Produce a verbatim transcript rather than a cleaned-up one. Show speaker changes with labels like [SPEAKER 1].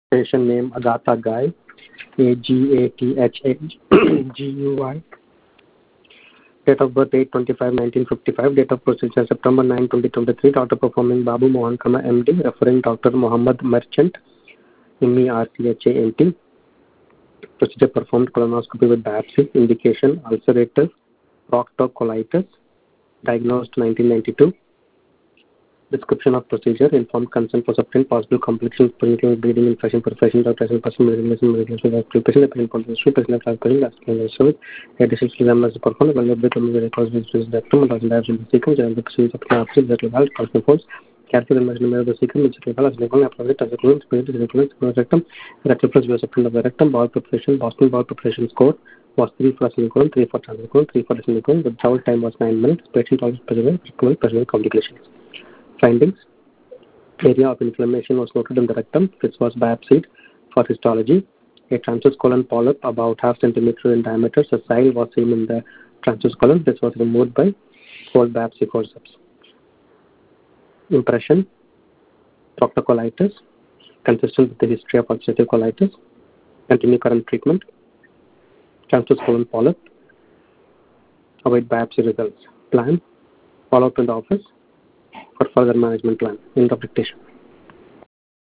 [SPEAKER 1] Patient name Agatha Guy, A G A T H A G U Y. Date of birth eight twenty-five nineteen fifty-five. Date of procedure September ninth twenty twenty-three. Doctor performing Babu Mohan Khanna M D. Referring Doctor Mohammed Merchant, M E R C H A N T. Procedure performed colonoscopy with biopsy. Indication ulcerative proctocolitis. Diagnosed nineteen ninety-two. Description of procedure: informed consent for certain possible complications, including bleeding, infection, perforation, doctoration, personal medication, medication, hospital patient, patient policy, patient class patient, vascular service, additional examiners performed, available to the cause of the rectum, and doesn't have the sequence, and the procedure of the absence, that level, constant force, careful measurement of the sequence, which level, as level, appropriate, as a clone, spirit, is influence, rectum, rectal plus vasectomy of the rectum, bowel preparation, Boston bowel preparation score was three for silicone, three for transicone, three for silicone. The travel time was nine minutes. Patient always preserved, preserved complications. Findings: area of inflammation was noted in the rectum, which was biopsied for histology. A transverse colon polyp about half centimeter in diameter, sessile, was seen in the transverse colon. This was removed by cold biopsy forceps. Impression: proctocolitis, consistent with the history of ulcerative colitis. Continue current treatment. Transverse colon polyp. Await biopsy results. Plan: follow up in the office for further management plan. End of dictation.